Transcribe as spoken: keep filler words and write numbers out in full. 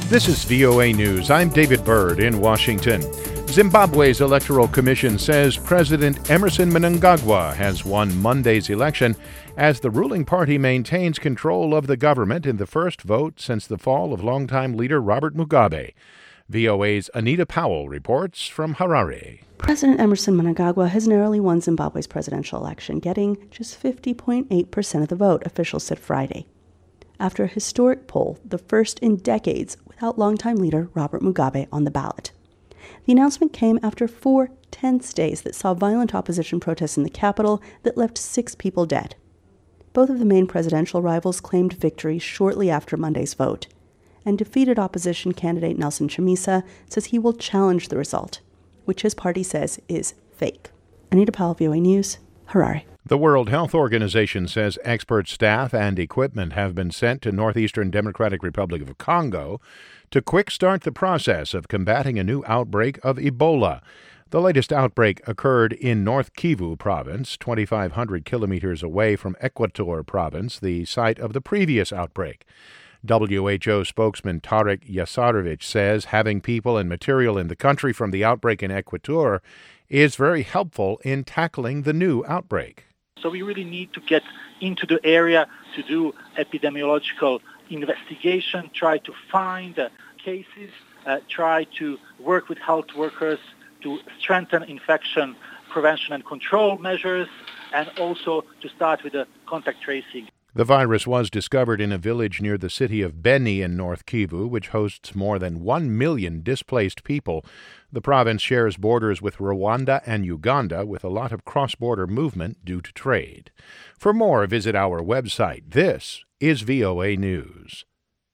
This is V O A News. I'm David Byrd in Washington. Zimbabwe's Electoral Commission says President Emmerson Mnangagwa has won Monday's election as the ruling party maintains control of the government in the first vote since the fall of longtime leader Robert Mugabe. V O A's Anita Powell reports from Harare. President Emmerson Mnangagwa has narrowly won Zimbabwe's presidential election, getting just fifty point eight percent of the vote, officials said Friday. After a historic poll, the first in decades without longtime leader Robert Mugabe on the ballot. The announcement came after four tense days that saw violent opposition protests in the capital that left six people dead. Both of the main presidential rivals claimed victory shortly after Monday's vote, and defeated opposition candidate Nelson Chamisa says he will challenge the result, which his party says is fake. Anita Powell, V O A News, Harare. The World Health Organization says expert staff and equipment have been sent to Northeastern Democratic Republic of Congo to quick start the process of combating a new outbreak of Ebola. The latest outbreak occurred in North Kivu province, twenty-five hundred kilometers away from Equator province, the site of the previous outbreak. W H O spokesman Tarek Yasarovich says having people and material in the country from the outbreak in Equator is very helpful in tackling the new outbreak. So we really need to get into the area to do epidemiological investigation, try to find uh, cases, uh, try to work with health workers to strengthen infection prevention and control measures, and also to start with the contact tracing. The virus was discovered in a village near the city of Beni in North Kivu, which hosts more than one million displaced people. The province shares borders with Rwanda and Uganda, with a lot of cross-border movement due to trade. For more, visit our website. This is V O A News.